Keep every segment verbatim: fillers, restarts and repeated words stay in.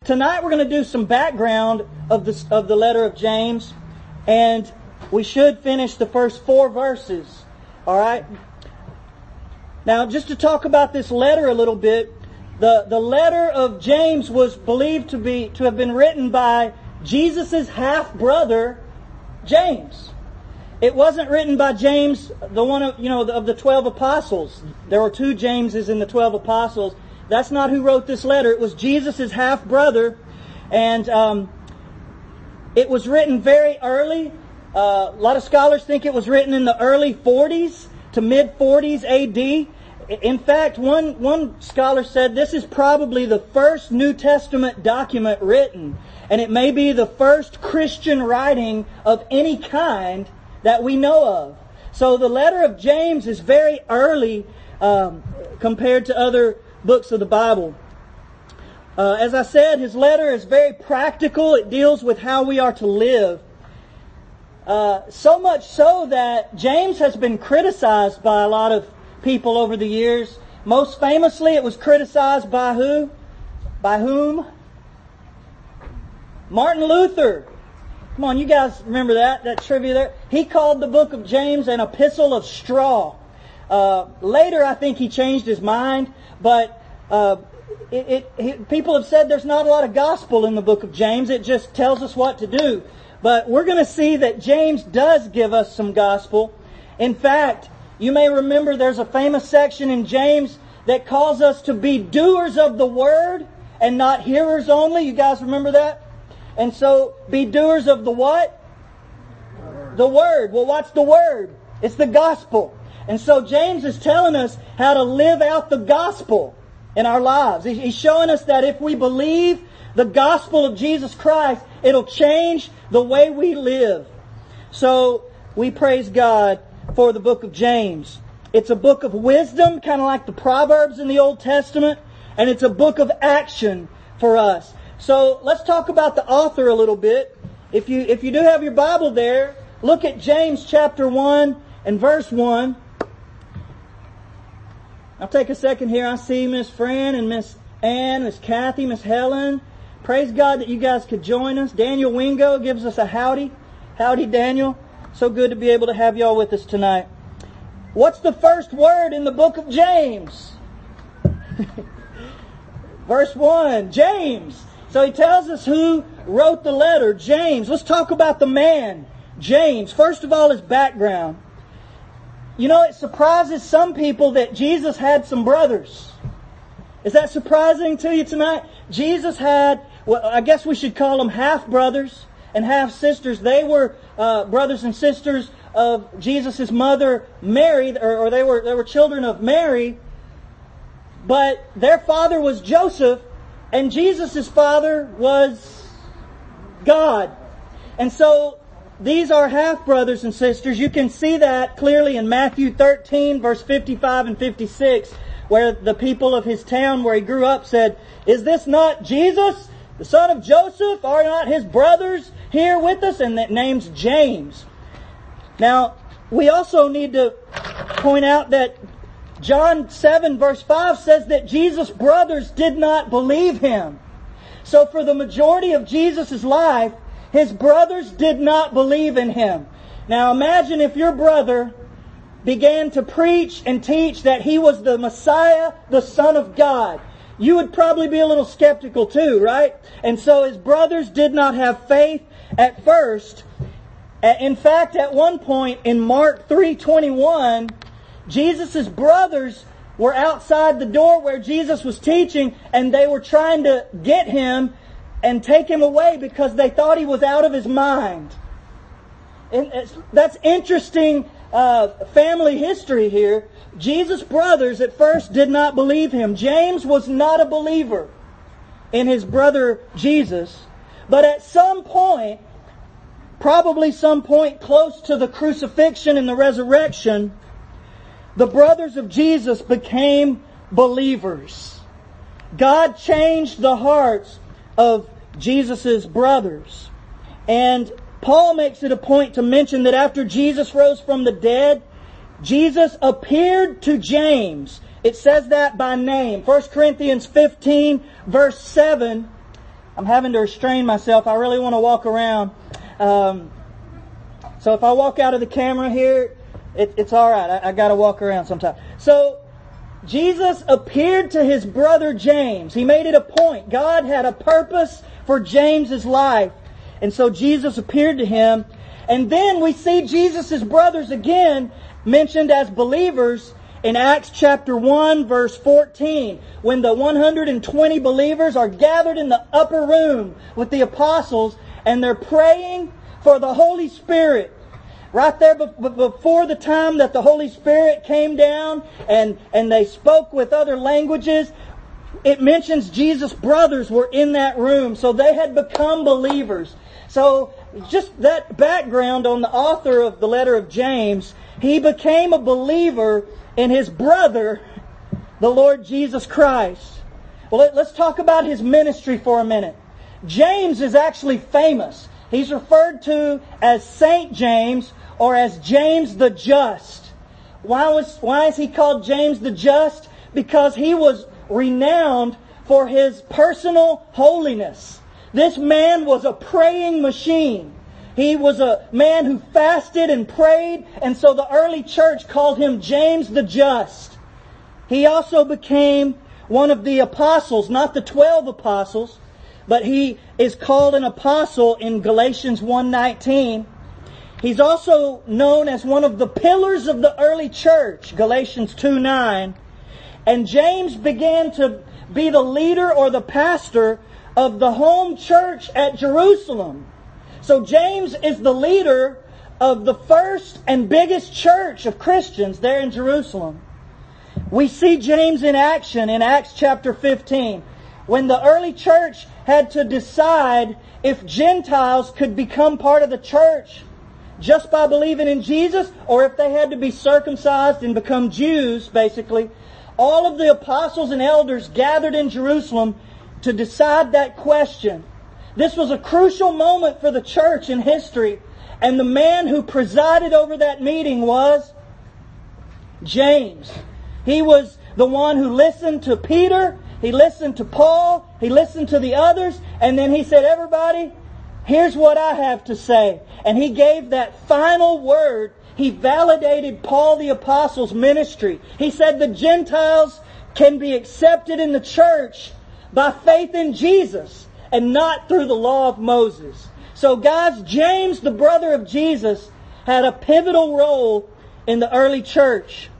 tonight we're going to do some background of the, of the letter of James, and we should finish the first four verses. All right? Now, just to talk about this letter a little bit, the, the letter of James was believed to be to have been written by Jesus' half-brother, James. It wasn't written by James, the one of, you know, of the twelve apostles. There were two Jameses in the twelve apostles. That's not who wrote this letter. It was Jesus' half-brother. And um, it was written very early. Uh, a lot of scholars think it was written in the early forties to mid-forties A D. In fact, one, one scholar said this is probably the first New Testament document written. And it may be the first Christian writing of any kind that we know of. So the letter of James is very early um, compared to other books of the Bible. Uh, as I said, his letter is very practical. It deals with how we are to live. Uh, so much so that James has been criticized by a lot of people over the years. Most famously, it was criticized by who? By whom? Martin Luther. Come on, you guys remember that, that trivia there? He called the book of James an epistle of straw. Uh, later, I think he changed his mind, but uh, it, it, it, people have said there's not a lot of gospel in the book of James. It just tells us what to do. But we're going to see that James does give us some gospel. In fact, you may remember there's a famous section in James that calls us to be doers of the word and not hearers only. You guys remember that? And so, be doers of the what? Word. The word. Well, what's the word? It's the gospel. And so James is telling us how to live out the gospel in our lives. He's showing us that if we believe the gospel of Jesus Christ, it'll change the way we live. So, we praise God for the book of James. It's a book of wisdom, kind of like the Proverbs in the Old Testament, and it's a book of action for us. So let's talk about the author a little bit. If you if you do have your Bible there, look at James chapter one and verse one. I'll take a second here. I see Miss Fran and Miss Ann, Miss Kathy, Miss Helen. Praise God that you guys could join us. Daniel Wingo gives us a howdy. Howdy, Daniel. So good to be able to have y'all with us tonight. What's the first word in the book of James? Verse one, James. So he tells us who wrote the letter, James. Let's talk about the man, James. First of all, his background. You know, it surprises some people that Jesus had some brothers. Is that surprising to you tonight? Jesus had, well, I guess we should call them half-brothers and half-sisters. They were uh, brothers and sisters of Jesus' mother, Mary, or, or they were they were children of Mary. But their father was Joseph, and Jesus' father was God. And so these are half-brothers and sisters. You can see that clearly in Matthew thirteen, verse fifty-five and fifty-six, where the people of his town where he grew up said, "Is this not Jesus, the son of Joseph? Are not his brothers here with us?" And that name's James. Now, we also need to point out that John seven verse five says that Jesus' brothers did not believe him. So for the majority of Jesus' life, his brothers did not believe in him. Now imagine if your brother began to preach and teach that he was the Messiah, the Son of God. You would probably be a little skeptical too, right? And so his brothers did not have faith at first. In fact, at one point in Mark three twenty-one, Jesus' brothers were outside the door where Jesus was teaching, and they were trying to get him and take him away because they thought he was out of his mind. And that's interesting uh, family history here. Jesus' brothers at first did not believe him. James was not a believer in his brother Jesus. But at some point, probably some point close to the crucifixion and the resurrection, the brothers of Jesus became believers. God changed the hearts of Jesus' brothers. And Paul makes it a point to mention that after Jesus rose from the dead, Jesus appeared to James. It says that by name. First Corinthians fifteen, verse seven. I'm having to restrain myself. I really want to walk around. Um, so if I walk out of the camera here, it, it's all right. I, I got to walk around sometime. So Jesus appeared to his brother James. He made it a point. God had a purpose for James's life. And so Jesus appeared to him. And then we see Jesus' brothers again mentioned as believers in Acts chapter one verse fourteen. When the one hundred twenty believers are gathered in the upper room with the apostles and they're praying for the Holy Spirit. Right there before the time that the Holy Spirit came down and, and they spoke with other languages, it mentions Jesus' brothers were in that room. So they had become believers. So just that background on the author of the letter of James, he became a believer in his brother, the Lord Jesus Christ. Well, let's talk about his ministry for a minute. James is actually famous. He's referred to as Saint James or as James the Just. Why was, why is he called James the Just? Because he was renowned for his personal holiness. This man was a praying machine. He was a man who fasted and prayed, and so the early church called him James the Just. He also became one of the apostles, not the twelve apostles, but he is called an apostle in Galatians one nineteen. He's also known as one of the pillars of the early church, Galatians two nine. And James began to be the leader or the pastor of the home church at Jerusalem. So James is the leader of the first and biggest church of Christians there in Jerusalem. We see James in action in Acts chapter fifteen, when the early church had to decide if Gentiles could become part of the church just by believing in Jesus, or if they had to be circumcised and become Jews, basically. All of the apostles and elders gathered in Jerusalem to decide that question. This was a crucial moment for the church in history, and the man who presided over that meeting was James. He was the one who listened to Peter, he listened to Paul, he listened to the others, and then he said, everybody, here's what I have to say. And he gave that final word. He validated Paul the Apostle's ministry. He said the Gentiles can be accepted in the church by faith in Jesus and not through the law of Moses. So guys, James, the brother of Jesus, had a pivotal role in the early church.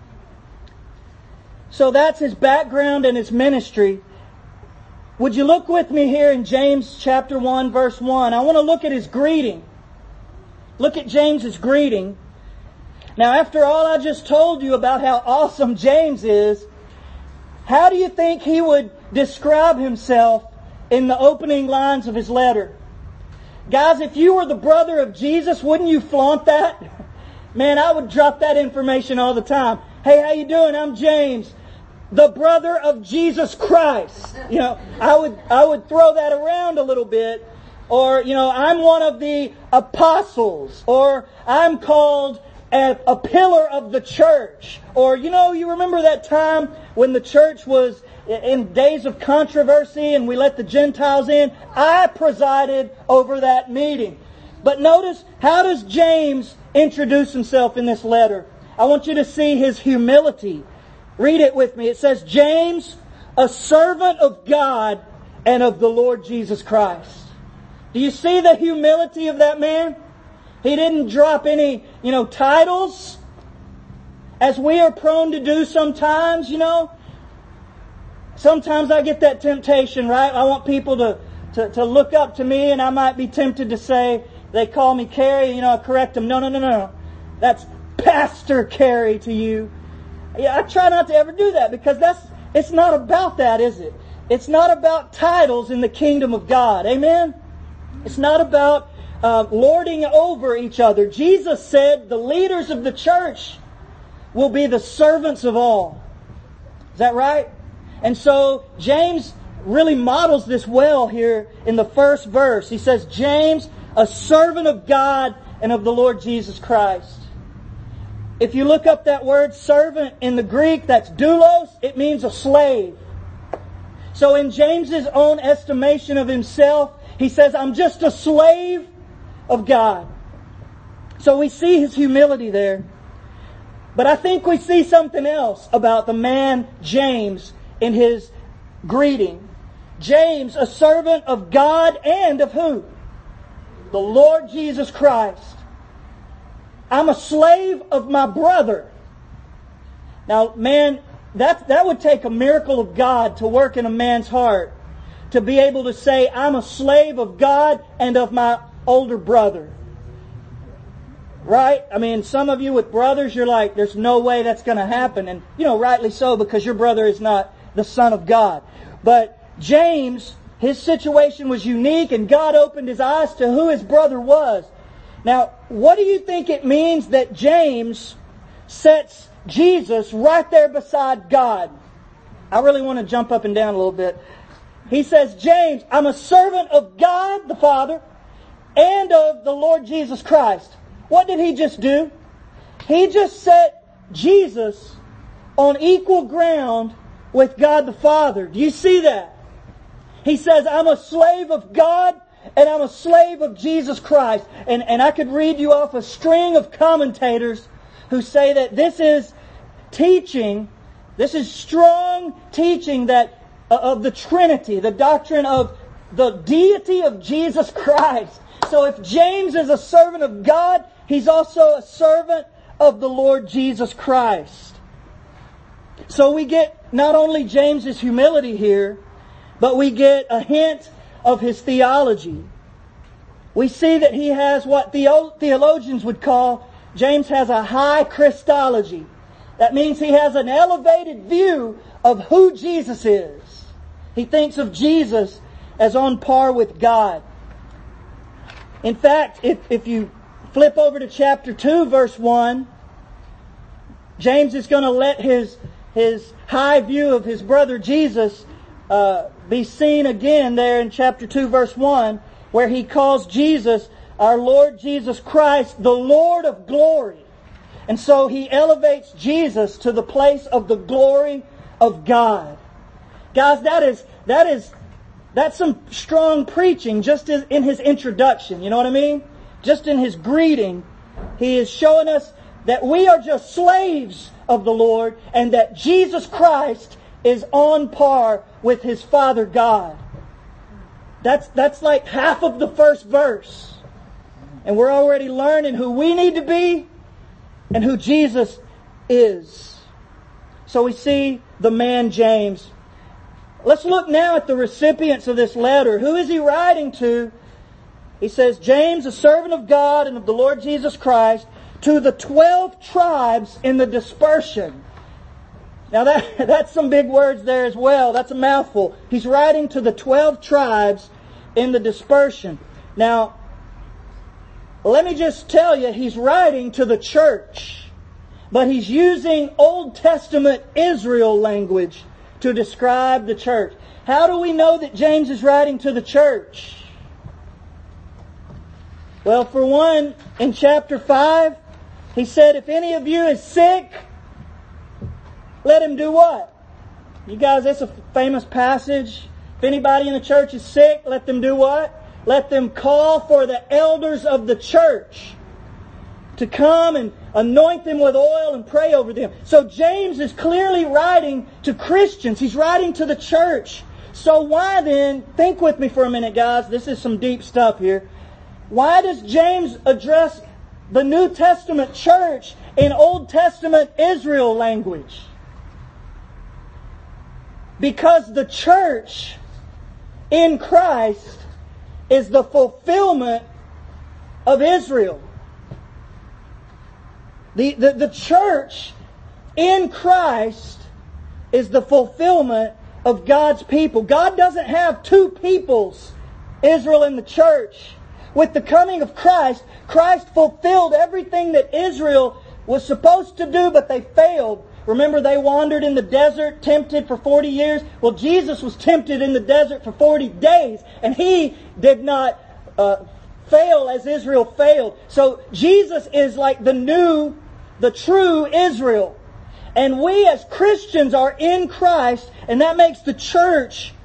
So that's his background and his ministry. Would you look with me here in James chapter one verse one? I want to look at his greeting. Look at James's greeting. Now, after all I just told you about how awesome James is, how do you think he would describe himself in the opening lines of his letter? Guys, if you were the brother of Jesus, wouldn't you flaunt that? Man, I would drop that information all the time. Hey, how you doing? I'm James, the brother of Jesus Christ. You know, I would I would throw that around a little bit. Or, you know, I'm one of the apostles. Or I'm called a, a pillar of the church. Or, you know, you remember that time when the church was in days of controversy and we let the Gentiles in? I presided over that meeting. But notice, how does James introduce himself in this letter? I want you to see his humility. Read it with me. It says, James, a servant of God and of the Lord Jesus Christ. Do you see the humility of that man? He didn't drop any, you know, titles, as we are prone to do sometimes, you know. Sometimes I get that temptation, right? I want people to, to, to look up to me, and I might be tempted to say, they call me Carrie, you know, I correct them. No, no, no, no. That's Pastor Carrie to you. Yeah, I try not to ever do that, because that's it's not about that, is it? It's not about titles in the kingdom of God. Amen? It's not about uh, lording over each other. Jesus said the leaders of the church will be the servants of all. Is that right? And so James really models this well here in the first verse. He says, James, a servant of God and of the Lord Jesus Christ. If you look up that word servant in the Greek, that's doulos. It means a slave. So in James's own estimation of himself, he says, I'm just a slave of God. So we see his humility there. But I think we see something else about the man James in his greeting. James, a servant of God and of who? The Lord Jesus Christ. I'm a slave of my brother. Now, man, that, that would take a miracle of God to work in a man's heart. To be able to say, I'm a slave of God and of my older brother. Right? I mean, some of you with brothers, you're like, there's no way that's going to happen. And, you know, rightly so, because your brother is not the Son of God. But James, his situation was unique, and God opened his eyes to who his brother was. Now, what do you think it means that James sets Jesus right there beside God? I really want to jump up and down a little bit. He says, James, I'm a servant of God the Father and of the Lord Jesus Christ. What did he just do? He just set Jesus on equal ground with God the Father. Do you see that? He says, I'm a slave of God and I'm a slave of Jesus Christ. And, and I could read you off a string of commentators who say that this is teaching, this is strong teaching that uh, of the Trinity, the doctrine of the deity of Jesus Christ. So if James is a servant of God, he's also a servant of the Lord Jesus Christ. So we get not only James's humility here, but we get a hint of his theology. We see that he has what theologians would call, James has a high Christology. That means he has an elevated view of who Jesus is. He thinks of Jesus as on par with God. In fact, if, if you flip over to chapter two, verse one, James is going to let his, his high view of his brother Jesus uh, be seen again there in chapter two, verse one, where he calls Jesus, our Lord Jesus Christ, the Lord of glory. And so he elevates Jesus to the place of the glory of God. Guys, that is, that is, that's some strong preaching just in his introduction. You know what I mean? Just in his greeting, he is showing us that we are just slaves of the Lord and that Jesus Christ is on par with his Father God. That's, that's like half of the first verse. And we're already learning who we need to be and who Jesus is. So we see the man James. Let's look now at the recipients of this letter. Who is he writing to? He says, James, a servant of God and of the Lord Jesus Christ, to the twelve tribes in the dispersion. Now that, that's some big words there as well. That's a mouthful. He's writing to the twelve tribes in the dispersion. Now, let me just tell you, he's writing to the church. But he's using Old Testament Israel language to describe the church. How do we know that James is writing to the church? Well, for one, in chapter five, he said, if any of you is sick, let him do what? You guys, that's a famous passage. If anybody in the church is sick, let them do what? Let them call for the elders of the church to come and anoint them with oil and pray over them. So James is clearly writing to Christians. He's writing to the church. So why then, think with me for a minute, guys. This is some deep stuff here. Why does James address the New Testament church in Old Testament Israel language? Because the church in Christ is the fulfillment of Israel. The, the, the church in Christ is the fulfillment of God's people. God doesn't have two peoples, Israel and the church. With the coming of Christ, Christ fulfilled everything that Israel was supposed to do, but they failed. Remember, they wandered in the desert, tempted for forty years. Well, Jesus was tempted in the desert for forty days, and He did not uh, fail as Israel failed. So Jesus is like the new, the true Israel. And we as Christians are in Christ, and that makes the church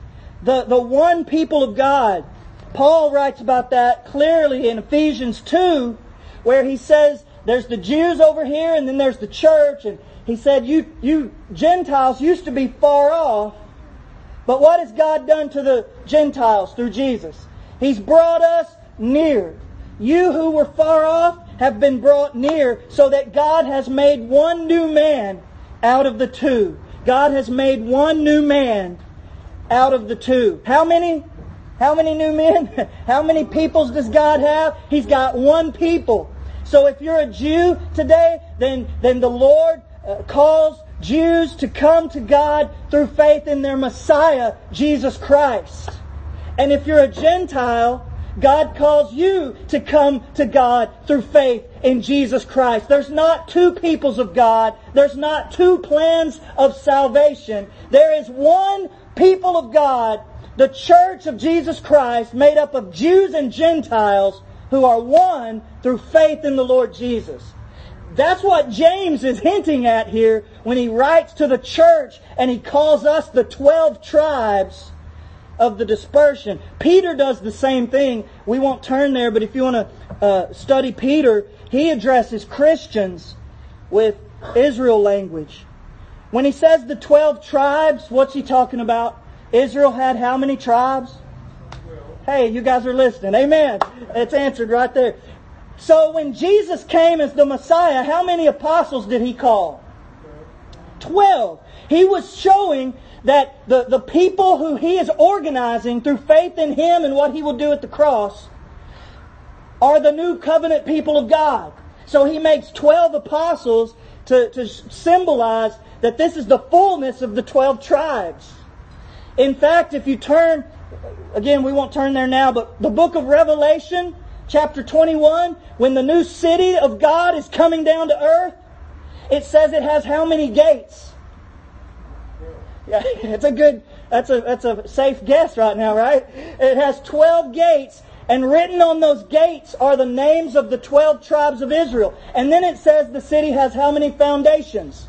the, the one people of God. Paul writes about that clearly in Ephesians two, where he says there's the Jews over here and then there's the church. And he said, you, you Gentiles used to be far off, but what has God done to the Gentiles through Jesus? He's brought us near. You who were far off have been brought near, so that God has made one new man out of the two. God has made one new man out of the two. How many? How many new men? How many peoples does God have? He's got one people. So if you're a Jew today, then, then the Lord uh, calls Jews to come to God through faith in their Messiah, Jesus Christ. And if you're a Gentile, God calls you to come to God through faith in Jesus Christ. There's not two peoples of God. There's not two plans of salvation. There is one people of God, the church of Jesus Christ, made up of Jews and Gentiles who are one through faith in the Lord Jesus. That's what James is hinting at here when he writes to the church and he calls us the twelve tribes of the dispersion. Peter does the same thing. We won't turn there, but if you want to uh, study Peter, he addresses Christians with Israel language. When he says the twelve tribes, what's he talking about? Israel had how many tribes? Hey, you guys are listening. Amen. It's answered right there. So when Jesus came as the Messiah, how many apostles did He call? Twelve. He was showing that the, the people who He is organizing through faith in Him and what He will do at the cross are the new covenant people of God. So He makes twelve apostles to, to symbolize that this is the fullness of the twelve tribes. In fact, if you turn, again, we won't turn there now, but the book of Revelation, chapter twenty-one, when the new city of God is coming down to earth, it says it has how many gates? Yeah, it's a good, that's a, that's a safe guess right now, right? It has twelve gates, and written on those gates are the names of the twelve tribes of Israel. And then it says the city has how many foundations?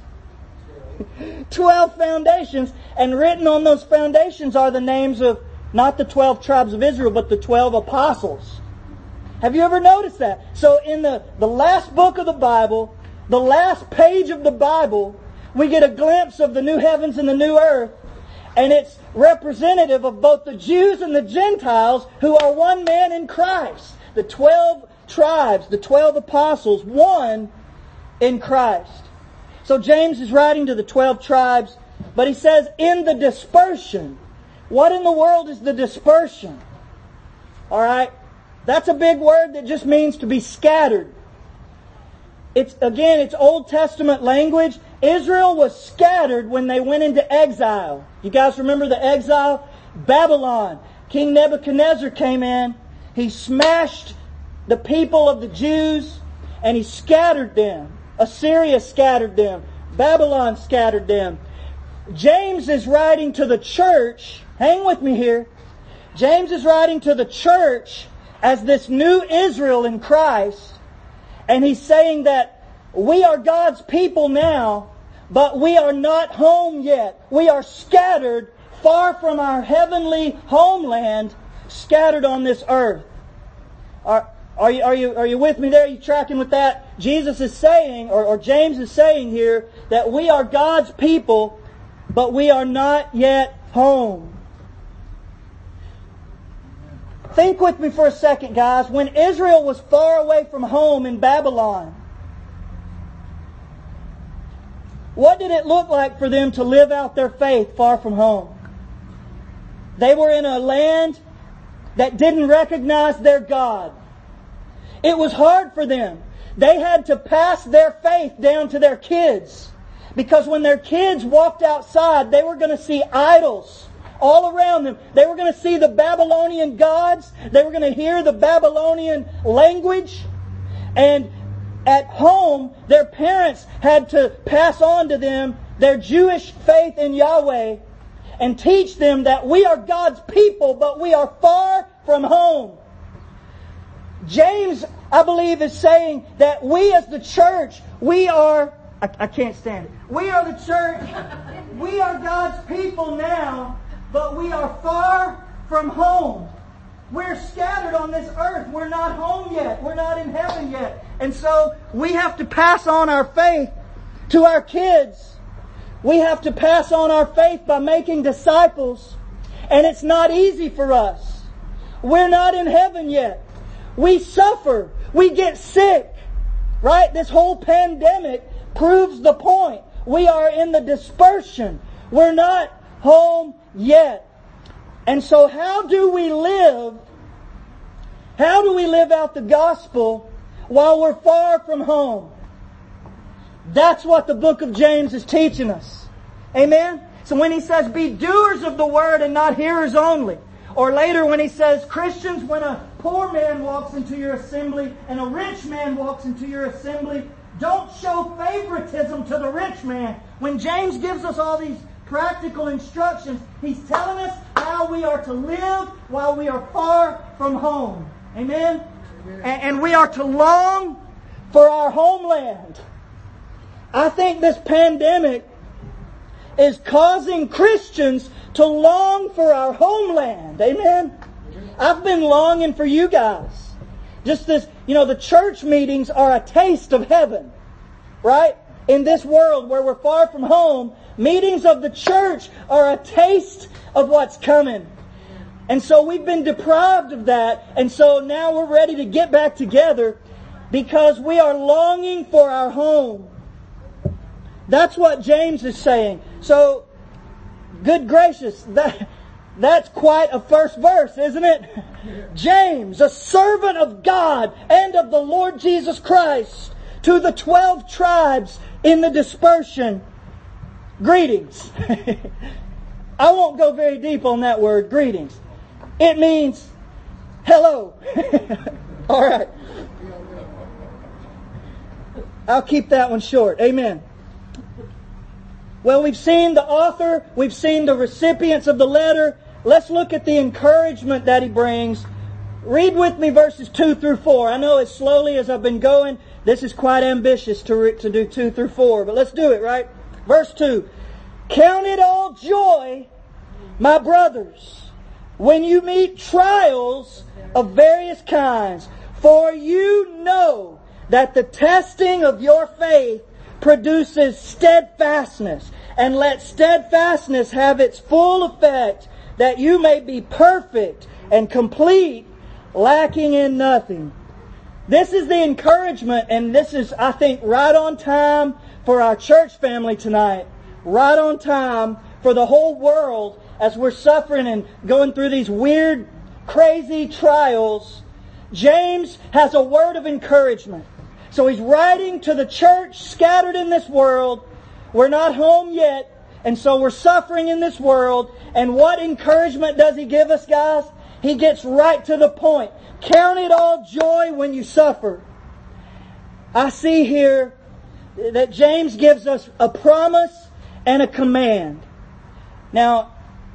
twelve foundations, and written on those foundations are the names of not the twelve tribes of Israel, but the twelve apostles. Have you ever noticed that? So in the, the last book of the Bible, the last page of the Bible, we get a glimpse of the new heavens and the new earth, and it's representative of both the Jews and the Gentiles who are one man in Christ. The twelve tribes, the twelve apostles, one in Christ. So James is writing to the twelve tribes, but he says, in the dispersion. What in the world is the dispersion? Alright? That's a big word that just means to be scattered. It's, again, it's Old Testament language. Israel was scattered when they went into exile. You guys remember the exile? Babylon. King Nebuchadnezzar came in. He smashed the people of the Jews and he scattered them. Assyria scattered them. Babylon scattered them. James is writing to the church. Hang with me here. James is writing to the church as this new Israel in Christ. And he's saying that we are God's people now, but we are not home yet. We are scattered far from our heavenly homeland, scattered on this earth. Are, are, you, are, you, are you with me there? Are you tracking with that? Jesus is saying, or, or James is saying here, that we are God's people, but we are not yet home. Think with me for a second, guys. When Israel was far away from home in Babylon, what did it look like for them to live out their faith far from home? They were in a land that didn't recognize their God. It was hard for them. They had to pass their faith down to their kids. Because when their kids walked outside, they were going to see idols all around them. They were going to see the Babylonian gods. They were going to hear the Babylonian language. And at home, their parents had to pass on to them their Jewish faith in Yahweh and teach them that we are God's people, but we are far from home. James, I believe, is saying that we as the church, we are, I, I can't stand it. We are the church. We are God's people now, but we are far from home. We're scattered on this earth. We're not home yet. We're not in heaven yet. And so we have to pass on our faith to our kids. We have to pass on our faith by making disciples. And it's not easy for us. We're not in heaven yet. We suffer. We get sick. Right? This whole pandemic proves the point. We are in the dispersion. We're not home yet. And so how do we live? How do we live out the gospel while we're far from home? That's what the book of James is teaching us. Amen? So when he says, be doers of the word and not hearers only. Or later when he says, Christians, when a poor man walks into your assembly and a rich man walks into your assembly, don't show favoritism to the rich man. When James gives us all these practical instructions, he's telling us how we are to live while we are far from home. Amen? Amen. And we are to long for our homeland. I think this pandemic is causing Christians to long for our homeland. Amen? I've been longing for you guys. Just this, you know, the church meetings are a taste of heaven. Right? In this world where we're far from home, meetings of the church are a taste of what's coming. And so we've been deprived of that. And so now we're ready to get back together because we are longing for our home. That's what James is saying. So, good gracious, that, that's quite a first verse, isn't it? James, a servant of God and of the Lord Jesus Christ, to the twelve tribes in the dispersion, greetings. I won't go very deep on that word, greetings. It means hello. All right. I'll keep that one short. Amen. Well, we've seen the author. We've seen the recipients of the letter. Let's look at the encouragement that he brings. Read with me verses two through four. I know as slowly as I've been going, this is quite ambitious to, re- to do two through four, but let's do it, right? Verse two. Count it all joy, my brothers, when you meet trials of various kinds, for you know that the testing of your faith produces steadfastness, and let steadfastness have its full effect, that you may be perfect and complete, lacking in nothing. This is the encouragement, and this is, I think, right on time for our church family tonight. Right on time for the whole world as we're suffering and going through these weird, crazy trials. James has a word of encouragement. So he's writing to the church scattered in this world. We're not home yet, and so we're suffering in this world. And what encouragement does he give us, guys? He gets right to the point. Count it all joy when you suffer. I see here that James gives us a promise and a command. Now,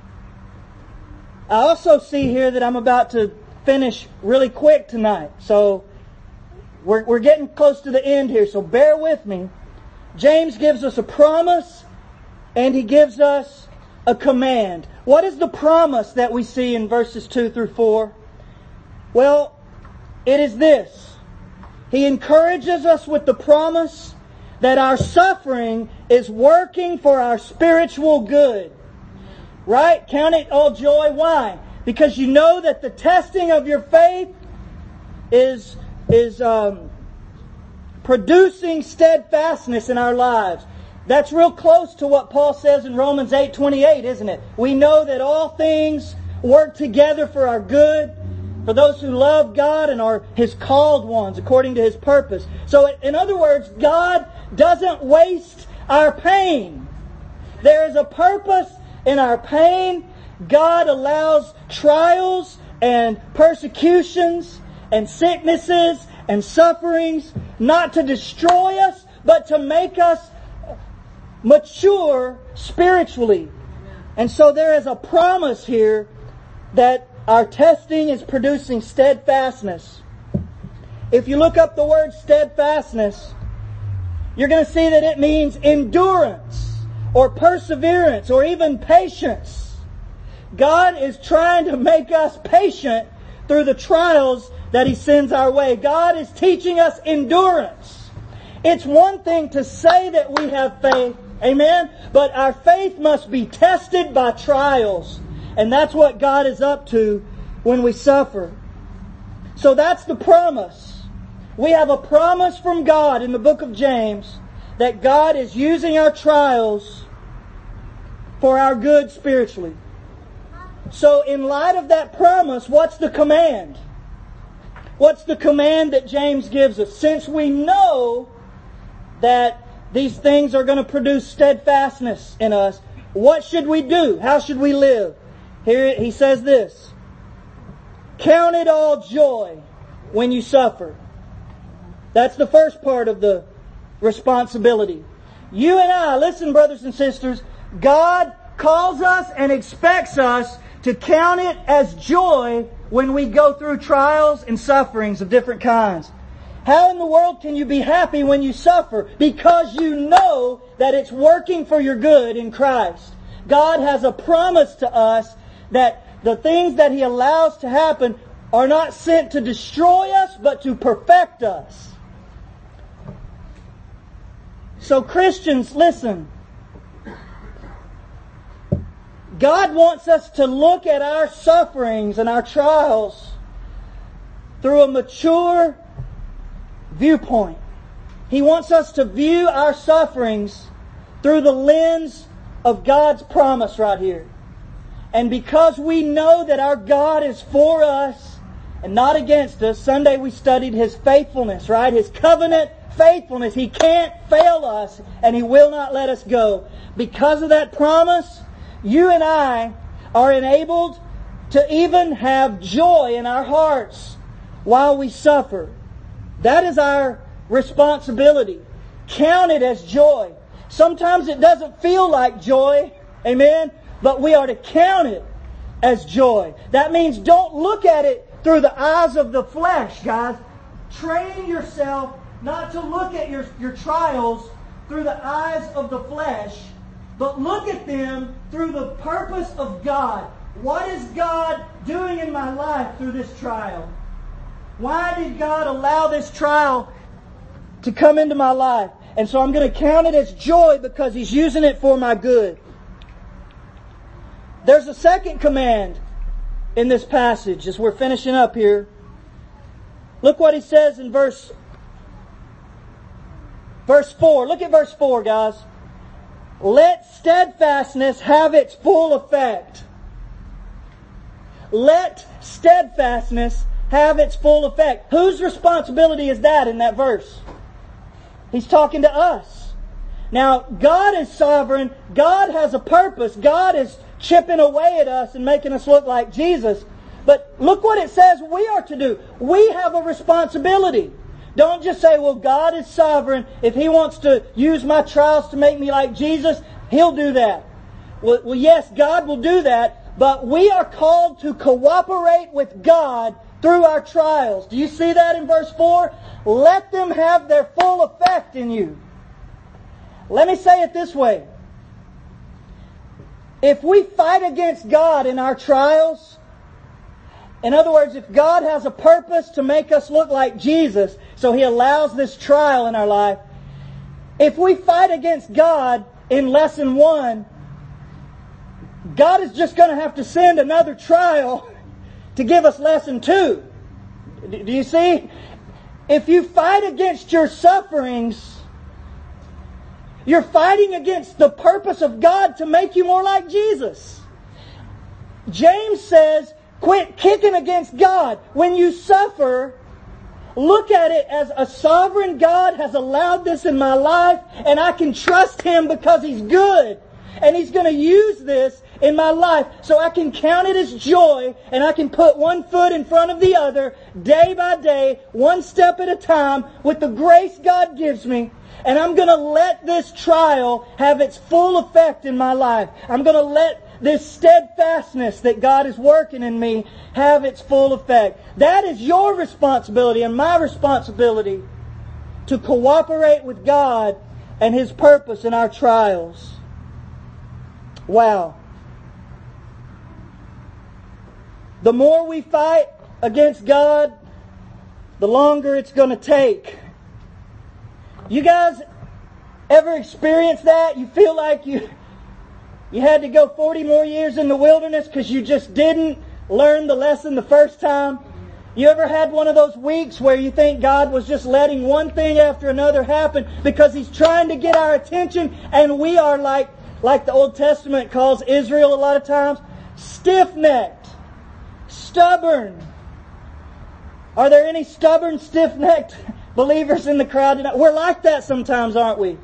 I also see here that I'm about to finish really quick tonight. So, we're, we're getting close to the end here, so bear with me. James gives us a promise and he gives us a command. What is the promise that we see in verses two through four? Well, it is this. He encourages us with the promise that our suffering is working for our spiritual good. Right? Count it all joy. Why? Because you know that the testing of your faith is, is um, producing steadfastness in our lives. That's real close to what Paul says in Romans eight twenty-eight, isn't it? We know that all things work together for our good, for those who love God and are His called ones according to His purpose. So in other words, God doesn't waste our pain. There is a purpose in our pain. God allows trials and persecutions and sicknesses and sufferings not to destroy us, but to make us mature spiritually. And so there is a promise here that our testing is producing steadfastness. If you look up the word steadfastness, you're going to see that it means endurance or perseverance or even patience. God is trying to make us patient through the trials that He sends our way. God is teaching us endurance. It's one thing to say that we have faith, amen, but our faith must be tested by trials. And that's what God is up to when we suffer. So that's the promise. We have a promise from God in the book of James that God is using our trials for our good spiritually. So in light of that promise, what's the command? What's the command that James gives us? Since we know that these things are going to produce steadfastness in us, what should we do? How should we live? Here he says this: count it all joy when you suffer. That's the first part of the responsibility. You and I, listen, brothers and sisters, God calls us and expects us to count it as joy when we go through trials and sufferings of different kinds. How in the world can you be happy when you suffer? Because you know that it's working for your good in Christ. God has a promise to us that the things that He allows to happen are not sent to destroy us, but to perfect us. So Christians, listen. God wants us to look at our sufferings and our trials through a mature viewpoint. He wants us to view our sufferings through the lens of God's promise right here. And because we know that our God is for us and not against us, Sunday we studied His faithfulness, right? His covenant faithfulness. He can't fail us and He will not let us go. Because of that promise, you and I are enabled to even have joy in our hearts while we suffer. That is our responsibility. Count it as joy. Sometimes it doesn't feel like joy, amen, but we are to count it as joy. That means don't look at it through the eyes of the flesh, guys. Train yourself not to look at your, your trials through the eyes of the flesh, but look at them through the purpose of God. What is God doing in my life through this trial? Why did God allow this trial to come into my life? And so I'm going to count it as joy because He's using it for my good. There's a second command in this passage as we're finishing up here. Look what He says in verse, verse four. Look at verse four, guys. Let steadfastness have its full effect. Let steadfastness have its full effect. Whose responsibility is that in that verse? He's talking to us. Now, God is sovereign. God has a purpose. God is chipping away at us and making us look like Jesus. But look what it says we are to do. We have a responsibility. Don't just say, well, God is sovereign. If He wants to use my trials to make me like Jesus, He'll do that. Well, well, yes, God will do that. But we are called to cooperate with God through our trials. Do you see that in verse four? Let them have their full effect in you. Let me say it this way. If we fight against God in our trials, in other words, if God has a purpose to make us look like Jesus, so He allows this trial in our life, if we fight against God in lesson one, God is just going to have to send another trial to give us lesson two. Do you see? If you fight against your sufferings, you're fighting against the purpose of God to make you more like Jesus. James says, quit kicking against God. When you suffer, look at it as a sovereign God has allowed this in my life, and I can trust Him because He's good. And He's going to use this in my life so I can count it as joy, and I can put one foot in front of the other day by day, one step at a time with the grace God gives me. And I'm going to let this trial have its full effect in my life. I'm going to let this steadfastness that God is working in me have its full effect. That is your responsibility and my responsibility to cooperate with God and His purpose in our trials. Wow. The more we fight against God, the longer it's going to take. You guys ever experience that? You feel like you you had to go forty more years in the wilderness because you just didn't learn the lesson the first time? You ever had one of those weeks where you think God was just letting one thing after another happen because He's trying to get our attention, and we are like, like the Old Testament calls Israel a lot of times, stiff-necked, stubborn. Are there any stubborn, stiff-necked believers in the crowd tonight? We're like that sometimes, aren't we?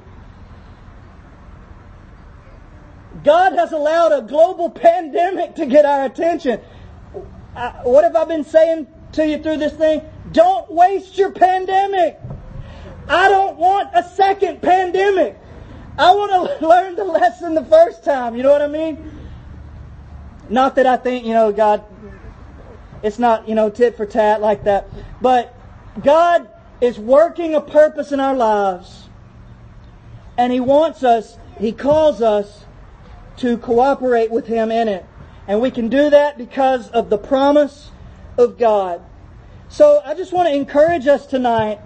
God has allowed a global pandemic to get our attention. I, what have I been saying to you through this thing? Don't waste your pandemic. I don't want a second pandemic. I want to learn the lesson the first time. You know what I mean? Not that I think, you know, God, it's not, you know, tit for tat like that. But God is working a purpose in our lives. And He wants us, He calls us to cooperate with Him in it. And we can do that because of the promise of God. So I just want to encourage us tonight.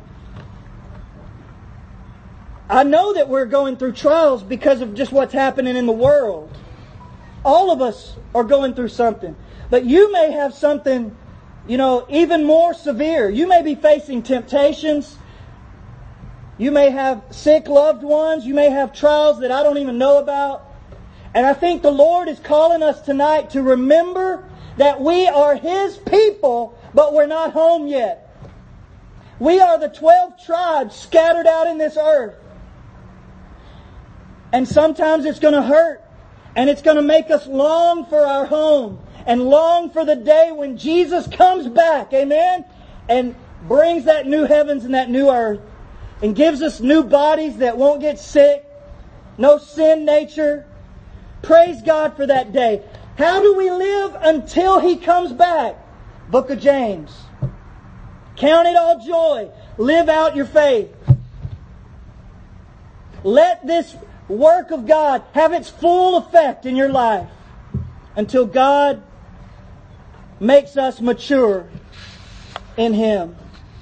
I know that we're going through trials because of just what's happening in the world. All of us are going through something. But you may have something, you know, even more severe. You may be facing temptations. You may have sick loved ones. You may have trials that I don't even know about. And I think the Lord is calling us tonight to remember that we are His people, but we're not home yet. We are the twelve tribes scattered out in this earth. And sometimes it's going to hurt. And it's going to make us long for our home. And long for the day when Jesus comes back. Amen? And brings that new heavens and that new earth. And gives us new bodies that won't get sick. No sin nature. Praise God for that day. How do we live until He comes back? Book of James. Count it all joy. Live out your faith. Let this work of God have its full effect in your life until God makes us mature in Him.